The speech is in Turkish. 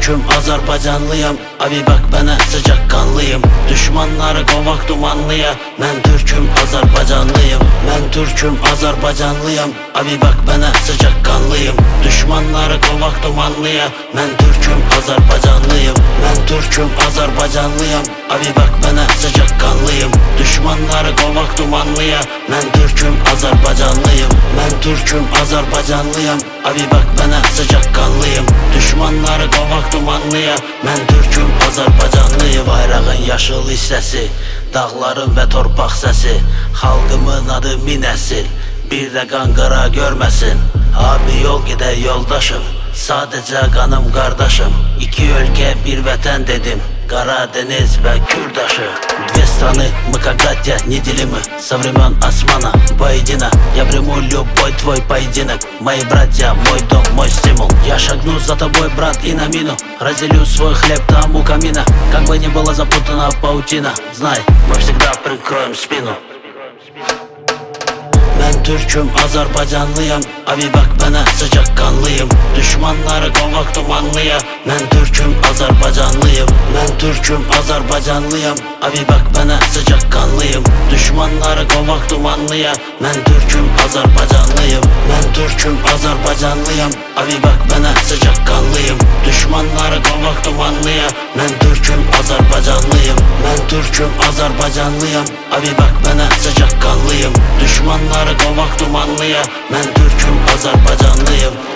Türk'üm, Azerbaycanlıyam. Abi bak bana, sıcakkanlıyım. Düşmanları kovak dumanlıya. Ben Türk'üm, Azerbaycanlıyım. Ben Türk'üm, Azerbaycanlıyam. Abi bak bana, sıcakkanlıyım. Düşmanları kovak dumanlıya. Ben Türk'üm, Azerbaycanlıyım. Ben Türk'üm, Azerbaycanlıyam. Abi bak bana, sıcakkanlıyım. Düşmanları kovak dumanlıya. Ben Türk'üm, Azerbaycanlıyım. Ben Türk'üm, Azerbaycanlıyam. Abi bak bana, sıcakkanlıyım. Düşmanları kovak dumanlıya. Ben Türk'üm, Azerbaycanlıyım. Bayrağın yaşıl hissəsi, dağların ve torpaq səsi, xalqımın adı Minəsil, bir de qanqara görməsin. Abi yol gider yoldaşım, sadece kanım kardeşim. İki ülke bir vətən dedim, Karadeniz ve Kürdaşı. Две страны, мы как братья, неделимы. Со времен османа, поединок. Я приму любой твой поединок. Мои братья, мой дом, мой стимул. Я шагну за тобой, брат, и на мину. Разделю свой хлеб там у камина. Как бы ни была запутана паутина, знай, мы всегда прикроем спину. Ben Türk'üm, Azerbaycanlıyam. Abi bak bana, sıcakkanlıyım. Düşmanları kovak dumanlıya. Ben Türk'üm, Azerbaycanlıyım. Ben Türk'üm, Azerbaycanlıyam. Abi bak bana, sıcakkanlıyım. Düşmanları kovak dumanlıya. Ben Türk'üm, Azerbaycanlıyım. Ben Türk'üm, Azerbaycanlıyam. Abi bak bana, sıcakkanlıyım. Düşmanları kovak dumanlıya. Ben Türk'üm, Azerbaycanlıyım. Ben Türk'üm, Azerbaycanlıyam. Abi bak bana, sıcakkanlıyım. Düşmanları kovak dumanlıya. Ben Türk'üm, Azerbaycanlıyım.